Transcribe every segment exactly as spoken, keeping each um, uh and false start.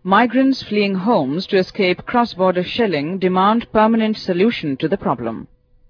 Migrants fleeing homes to escape cross-border shelling demand permanent solution to the problem.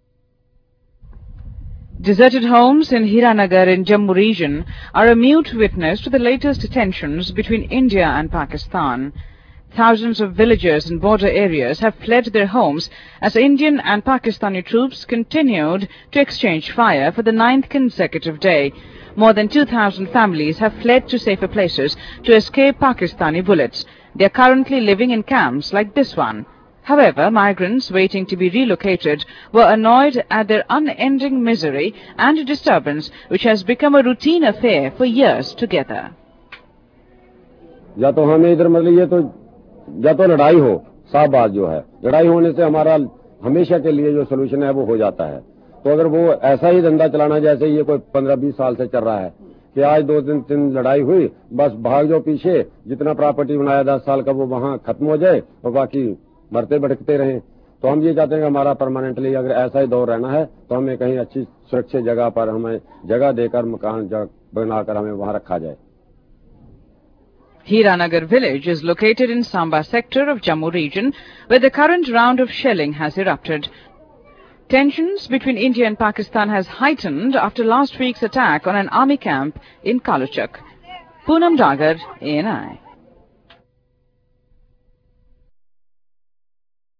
Deserted homes in Hiranagar in Jammu region are a mute witness to the latest tensions between India and Pakistan. Thousands of villagers in border areas have fled their homes as Indian and Pakistani troops continued to exchange fire for the ninth consecutive day. More than two thousand families have fled to safer places to escape Pakistani bullets. They are currently living in camps like this one. However, migrants waiting to be relocated were annoyed at their unending misery and disturbance, which has become a routine affair for years together. या तो हमें इधर मतलब ये तो या तो लड़ाई हो, साफ बात जो है, लड़ाई होने से हमारा हमेशा के लिए जो सोल्यूशन है वो हो जाता है। तो अगर वो ऐसा ही धंधा चलाना जैसे ये कोई पंद्रह बीस साल से चल रहा है कि आज दो दिन तीन लड़ाई हुई, बस भाग जाओ पीछे, जितना प्रॉपर्टी बनाया दस साल का वो वहां खत्म हो जाए और बाकी मरते भटकते रहें। तो हम ये चाहते हैं कि हमारा परमानेंटली अगर ऐसा ही दौर रहना है तो हमें कहीं अच्छी सुरक्षित जगह पर हमें जगह देकर मकान बनाकर हमें वहां रखा जाए। Hiranagar village is located in Samba sector of Jammu region, where the current round of shelling has erupted. Tensions between India and Pakistan has heightened after last week's attack on an army camp in Kaluchak. Poonam Dagar, A N I.